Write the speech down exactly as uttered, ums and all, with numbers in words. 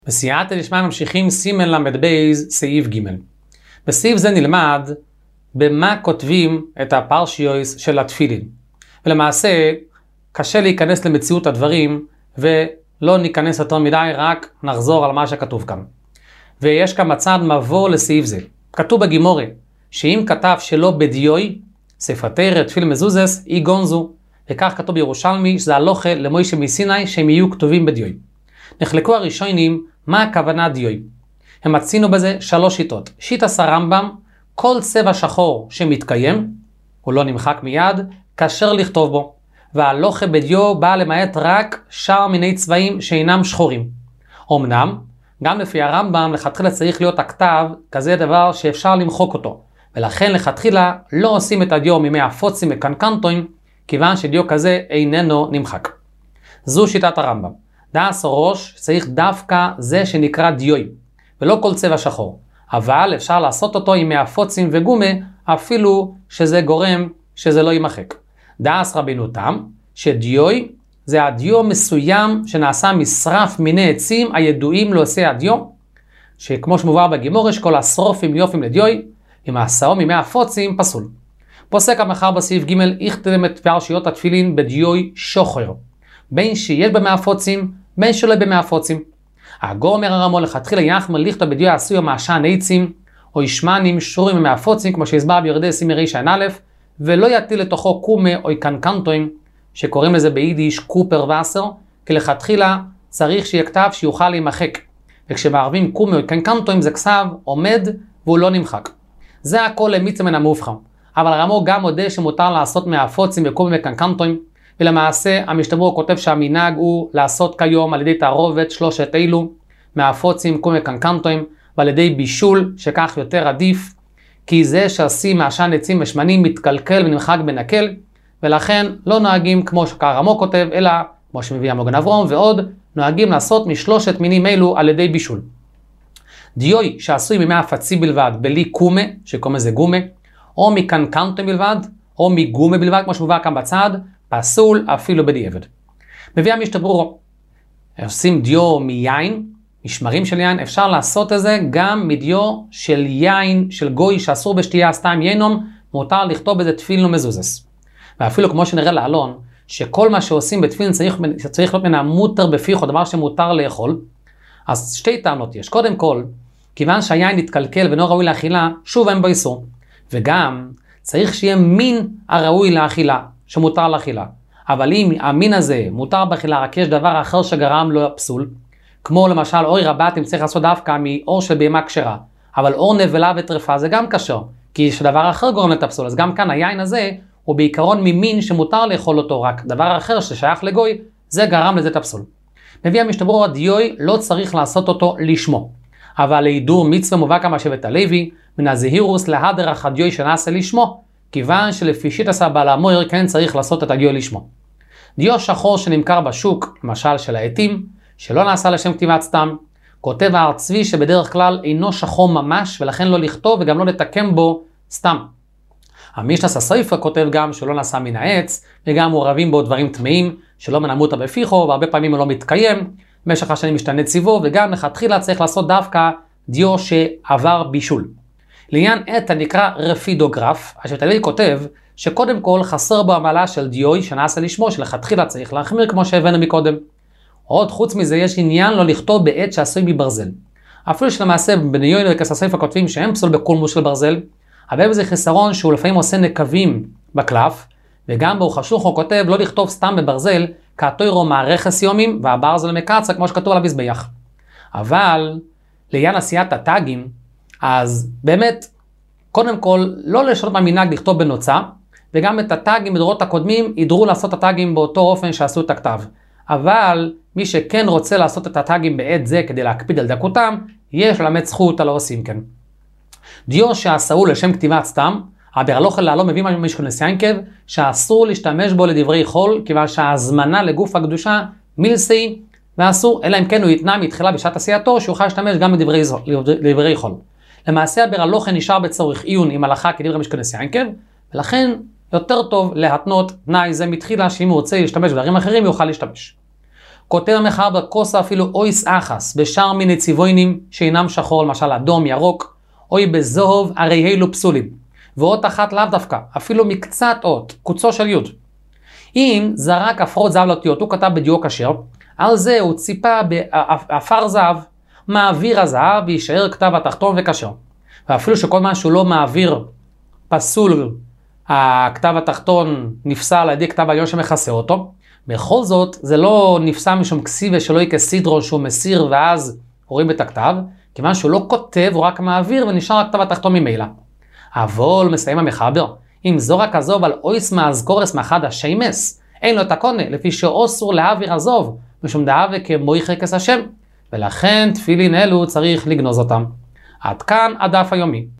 בסייעתא דשמיא ממשיכים סימן למד בייז סעיף ג'. בסעיף זה נלמד במה כותבים את הפרשיוס של התפילין. ולמעשה קשה להיכנס למציאות הדברים ולא ניכנס יותר מדי, רק נחזור על מה שכתוב כאן. ויש כאן מצד מבוא לסעיף זה. כתוב בגימורה שאם כתב שלא בדיוי, ספר תורה תפיל מזוזס אי גונזו, וכך כתוב בירושלמי שזה הלוכה למוישה מסיני שהם יהיו כתובים בדיוי. נחלקו הראשונים מה הכוונה דיוי. הם מצינו בזה שלוש שיטות. שיטת הרמב"ם, כל צבע שחור שמתקיים, הוא לא נמחק מיד, כאשר לכתוב בו. והלוכה בדיו בא למעט רק שאר מיני צבעים שאינם שחורים. אמנם, גם לפי הרמב"ם לכתחילה צריך להיות הכתב כזה דבר שאפשר למחוק אותו. ולכן לכתחילה לא עושים את הדיו ממי הפוצים וקנקנטוים, כיוון שדיו כזה איננו נמחק. זו שיטת הרמב"ם. דעס ראש צריך דווקא זה שנקרא דיוי, ולא כל צבע שחור. אבל אפשר לעשות אותו עם מהפוצים וגומה, אפילו שזה גורם שזה לא יימחק. דעס רבינו תם, שדיוי זה הדיו מסוים שנעשה משרף מיני עצים הידועים לעושי הדיו, שכמו שמובא בגימורש, כל השרופים יופים לדיוי, עם העשאו ממי הפוצים פסול. פוסק המחר בסעיף ג' יכתב את פרשיות התפילין בדיוי שוחר, בין שיש במהפוצים, בין שלא במהפוצים. הגור אומר הרמו לכתחילה יחמר לכתוב בדיוי עשוי מעשן עצים, או ישמנים שורים במהפוצים, כמו שהסבר ביורדי סימי רישן א', ולא יטיל לתוכו קומה או קנקנטוים, שקוראים לזה ביידיש קופר וסר, כי לכתחילה צריך שיהיה כתב שיוכל להימחק. וכשמערבים קומה או קנקנטוים זה כסב עומד והוא לא נמחק. זה הכל למיצה מן המובחר. אבל הרמו גם מודה שמותר לעשות מהפוצים וקומה וקנקנטוים, ולמעשה המשתברור כותב שהמנהג הוא לעשות כיום על ידי תערובת שלושת אלו, מהפוצים, קומה וקנקנטוים, ועל ידי בישול שכך יותר עדיף, כי זה שעשי מעשן עצים ושמנים מתקלקל ונמחק בנקל, ולכן לא נוהגים כמו שהרמו כותב, אלא כמו שמביא המוגן אברום ועוד, נוהגים לעשות משלושת מינים אלו על ידי בישול. דיוי שעשוי ממהפצי בלבד בלי קומה, שקומה זה גומה, או מקנקנטוים בלבד, או מגומה בלבד, כמו שמובא כאן בצד, פסול אפילו בדיעבד. מביא המשתברור, עושים דיו מיין, משמרים של יין, אפשר לעשות את זה גם מדיו של יין, של גוי שאסור בשתייה סתם ינום, מותר לכתוב בזה תפילין ומזוזס. ואפילו כמו שנראה לעלון, שכל מה שעושים בתפילין צריך, צריך להיות מן המותר בפיחו, דבר שמותר לאכול. אז שתי טענות יש. קודם כל, כיוון שהיין יתקלקל ואינו ראוי לאכילה, שוב אין בו איסור. וגם צריך שיהיה מין הראוי לאכילה, שמותר לאכילה. אבל אם המין הזה מותר באכילה, רק יש דבר אחר שגרם לו פסול, כמו למשל אורי רבתים צריך לעשות דווקא מאור של בהמה כשרה, אבל אור נבלה וטרפה זה גם כשר, כי יש דבר אחר גורם לתפסול. אז גם כאן היין הזה הוא בעיקרון ממין שמותר לאכול אותו, רק דבר אחר ששייך לגוי, זה גרם לזה תפסול. מביא המשתברור הדיוי לא צריך לעשות אותו לשמו, אבל להידור מצווה מובא כמה שבט הלוי, מן הזהירוס להדרך הדיוי שנעשה לשמו, כיוון שלפי שיטת בעל המויר כן צריך לעשות את הדיוי לשמו. דיו שחור שנמכר בשוק, למשל של העטים, שלא נעשה לשם כתיבת סתם, כותב הר צבי שבדרך כלל אינו שחור ממש, ולכן לא לכתוב וגם לא לתקם בו סתם. המשנס הסויפר כותב גם שלא נעשה מן העץ, וגם מעורבים בו דברים טמאים, שלא מנמותא בפיחו, והרבה פעמים הוא לא מתקיים, במשך השנים משתנה ציבו, וגם לכתחילה צריך לעשות דווקא דיו שעבר בישול. לעניין עת הנקרא רפידוגרף, השבט הלוי כותב שקודם כל חסר בו המעלה של דיוי שנעשה לשמו, שלכתחילה צריך להחמיר כמו שהבאנו מקודם. עוד חוץ מזה יש עניין לא לכתוב בעת שעשוי מברזל. אפילו שלמעשה בני יוינה וכססייפה כותבים שהם פסול בקולמוס של ברזל, אבל בזה חיסרון שהוא לפעמים עושה נקבים בקלף, וגם בו חשוך הוא כותב לא לכתוב סתם בברזל, כתוירו מערכס יומים והברזל מקצה כמו שכתוב על המזבח. אבל לעניין עשיית הטאגים, אז באמת קודם כל לא לשנות מהמנהג לכתוב בנוצה, וגם את הטאגים בדורות הקודמים ידרו לעשות את הטאגים באותו אופן שעשו את הכתב. אבל מי שכן רוצה לעשות את הטאגים בעת זה כדי להקפיד על דקותם, יש ללמד זכות על העושים כן. דיו שעשו לשם כתיבת סתם, אבל לא יכול לעלות מביא משכונס ינקב, שאסור להשתמש בו לדברי חול, כיוון שההזמנה לגוף הקדושה מילסי, ואסור, אלא אם כן הוא יתנה מתחילה בשעת עשייתו, שיוכל להשתמש גם לדברי חול. למעשה הברלוכה נשאר בצורך עיון עם הלכה כדברי משכונס ינקב, ולכן יותר טוב להתנות תנאי זה מתחילה, שאם הוא רוצה להשתמש בדברים אחרים יוכל להשתמש. כותב המחבר כוסה אפילו אויס אחס, בשאר מיני צבעונים שאינם שחור, למשל אדום, ירוק, אוי בזהוב, הרי אילו פסולים. ואות אחת לאו דווקא, אפילו מקצת אות, קוצו של יוד. אם זרק אפרות זהב לאותיות, הוא כתב בדיוק אשר, על זה הוא ציפה באפר זהב, מעביר הזהב וישאר כתב התחתון וכשר. ואפילו שכל מה שהוא לא מעביר פסול, הכתב התחתון נפסל על ידי כתב העליון שמכסה אותו, בכל זאת זה לא נפסל משום כסיבה שלא יהיה כסדרו שהוא מסיר ואז רואים את הכתב, כיוון שהוא לא כותב, הוא רק מעביר ונשאר הכתב התחתון ממילא. אבל מסיים המחבר, אם זורק עזוב על אויס מאזכורס מאחד השיימס, אין לו את הקונה, לפי שאוסור להעביר עזוב, משום דאבה כמויכה כס השם, ולכן תפילין אלו צריך לגנוז אותם. עד כאן הדף היומי.